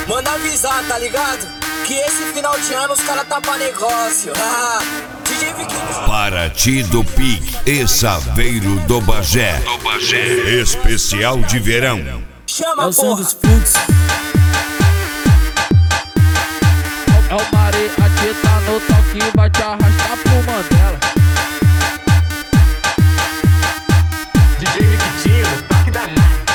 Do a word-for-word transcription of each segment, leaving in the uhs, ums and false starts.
Manda avisar, tá ligado? Que esse final de ano os caras tá pra negócio. Ah, D J Viking. Paraty do Pique e Saveiro do Bagé. Do Bagé. Especial de verão. Chama, é o som porra. dos fluxos. É o Mari, aqui tá no toque, vai te arrastar pro Mandela. D J Victinho, no toque da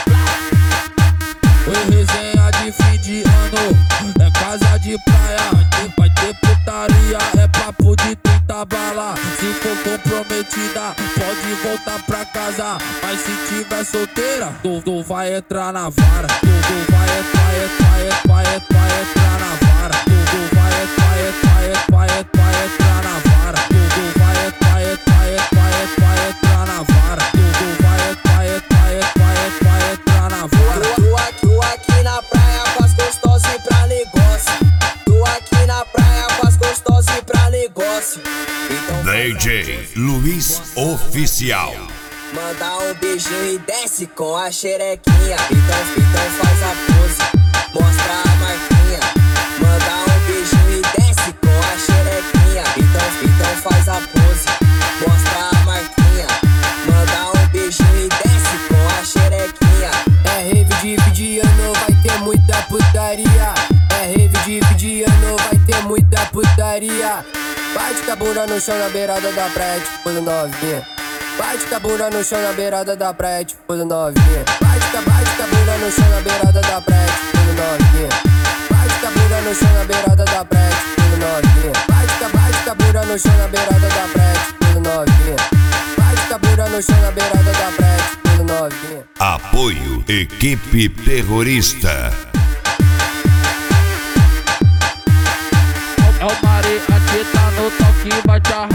Oi, resenha de fim de ano, é casa de praia, vai ter putaria, é papo de trinta bala. Se for comprometida, pode voltar pra casa, mas se tiver solteira, tu, tu vai entrar na vara. Tu, tu vai entrar, entrar, entrar, entrar, entrar na vara. Tu, tu vai entrar, entrar, entrar, entrar, entrar na vara. Tu, tu vai entrar, entrar, entrar, entrar, entrar na vara. Tu, tu vai entrar, entrar, entrar, entrar, entrar na vara. Tu aqui, tu aqui na praia, faz gostoso e pra negócio. Tu aqui na praia, faz gostoso e pra negócio. Então D J Luiz Oficial. manda um beijinho e desce com a xerequinha. Então, então faz a pose, mostra a marquinha. Manda um beijinho e desce com a xerequinha. Então, então faz a pose, mostra a marquinha. Manda um beijinho e desce com a xerequinha. É rave de fim de ano, vai ter muita putaria. É rave de fim de ano, vai ter muita putaria. Bate com a bunda no chão na beirada da praia, tipo novinha. Bate com a bunda no chão na beirada da praia, tipo novinha. Bate com a, bate com a bunda no chão na beirada da praia, tipo novinha. Bate com a bunda no chão na beirada da praia, tipo novinha. Bate com a, bate com a bunda no chão na beirada da praia, tipo novinha. Bate com a bunda no chão na beirada da praia, tipo novinha. Apoio Equipe Terrorista. É o Mari, aqui tá no toque, vai te arrastar.